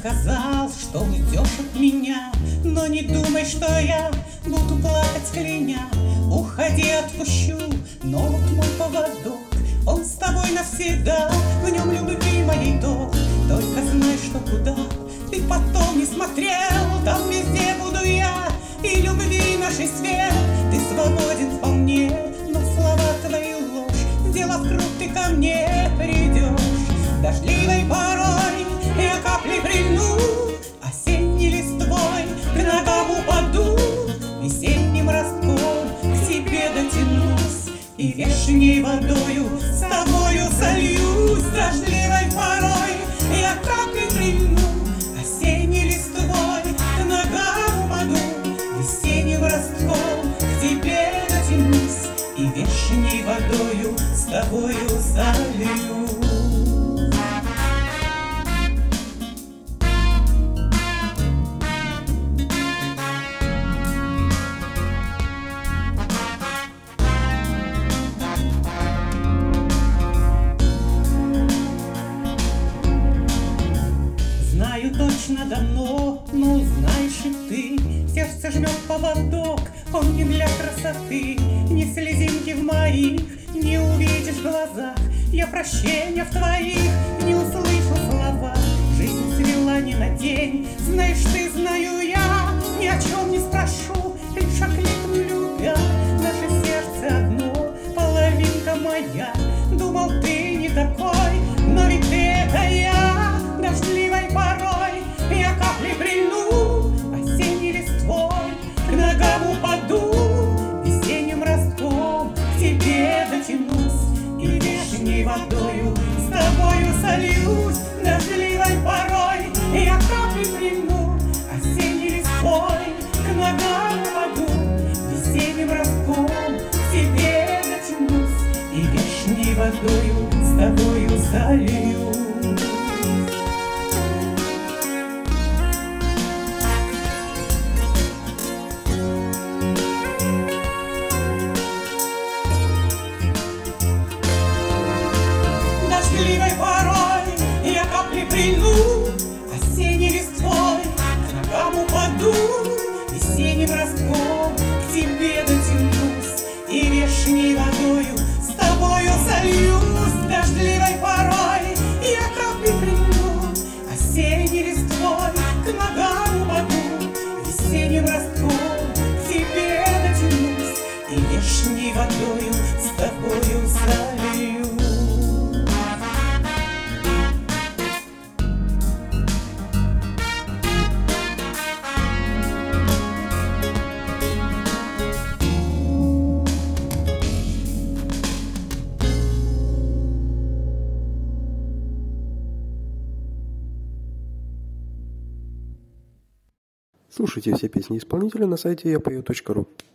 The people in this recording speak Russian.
сказал, что уйдешь от меня, но не думай, что я буду плакать кляня. Уходи, отпущу, но вот мой поводок, он с тобой навсегда, в нем любви моей долг. Только знай, что куда ты потом не смотрел, там везде буду я, и любви нашей свет. Ты свободен вполне, но слова твои ложь, сделав круг, ты ко мне придешь. Дождливой порой я капли прильну, осенней листвой к ногам упаду, весенним ростком к тебе дотянусь и вешней водою с тобою сольюсь. Дождливой порой я капли прильну, осенней листвой к ногам упаду, весенним ростком к тебе дотянусь и вешней водою с тобою сольюсь. Знаю точно давно, но знаешь и ты, сердце жмет поводок, он не для красоты. Ни слезинки в моих не увидишь в глазах, я прощения в твоих не услышу слова. Жизнь свела не на день, знаешь ты, знаю я, ни о чем не спрошу, лишь окликну любя. Наше сердце одно, половинка моя, думал ты не такой, но ведь это я. Дождливой порой я капли прильну, осенней листвой к ногам упаду, весенним ростком к тебе дотянусь и вешней водою с тобою сольюсь. Дождливой порой я капли прильну, осенней листвой к ногам упаду, весенним ростком к тебе дотянусь и вешней водою с тобою сольюсь. Дождливой порой я капли прильну, осенней листвой к ногам упаду, весенним ростком к тебе дотянусь и вешней водою с тобою сольюсь. Дождливой порой я капли прильну, осенней листвой к ногам упаду, весенним ростком к тебе дотянусь и вешней водою с тобою сольюсь. Слушайте все песни исполнителя на сайте yapою.ru.